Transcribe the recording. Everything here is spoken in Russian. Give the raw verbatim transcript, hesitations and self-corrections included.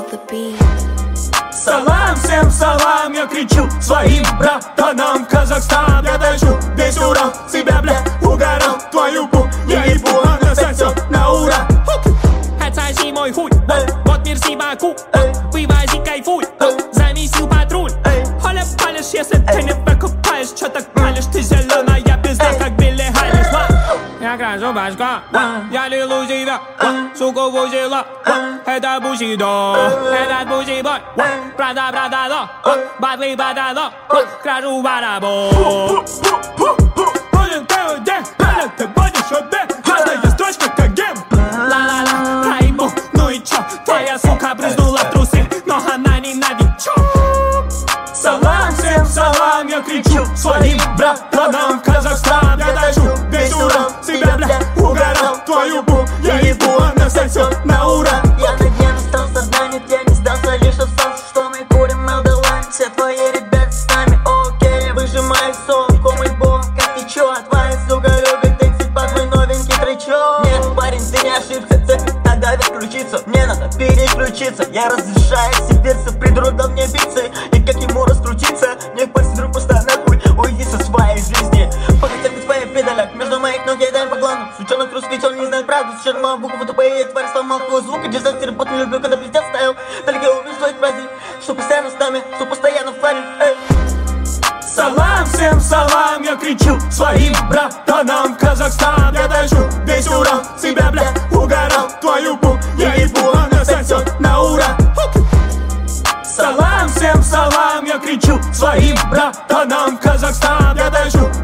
the beat. Салам, всем салам, я кричу своим братанам. Казахстан, я дышу весь Урал, себя, бля, угорал. Твою пу, я ебу, а на сенсор, на ура. Отсоси мой хуй, вот Мерси Баку. Вывози, кайфуй, замесил патруль. Холя палишь, если ты не покупаешь. Чё так палишь, ты зеленая пизда, как Билли Айлиш. Я крашу башка, я лилу себя, суку вузила. Это бусидо, этот бусибой. Правда, правда, ло, батли, батало. Крашу барабо. Будем целый день, палят, ты будешь обед. Каждая строчка как гем. Ла-ла-ла, райбо, ну и чё? Твоя сука брызнула в трусы, но она не новичок. Салам, всем салам, я кричу своим братанам. Казахстан, я дышу весь Урал, себя, бля, угорал. Твою бу, я ебу, а на сенсор, на ура. Я на дне остался занят, я не сдался, лишь остался, что мы курим Мелдолайн. Все твои ребята с нами, окей, выжимай совку, мой бог, как течет. Твоя сука любит тридцать по твой новенький тречок. Нет, парень, ты не ошибся, цепь тогда включиться. Мне надо переключиться, я разрешаю себе придурок мне биться. И как ему раскрутиться, мне пальцы друг просто нахуй, уйди со своей жизни. Пока терпит свои педаля, между моих ног я дай по глану. Сучонок русский, он не знает правду, сейчас мало буквы тупые, тварь сломал твой звук. И дизастер, бот не люблю, когда плетят ставил. Только увижу твоих праздник, что постоянно с нами, что постоянно в плане. Салам, всем салам, я кричу своим братанам. Казахстан, я дышу весь Урал, себя, бля, угорал. Твою бу, я ебу, а на сенсор, на ура. Салам, всем салам, я кричу своим братанам. Казахстан, я дышу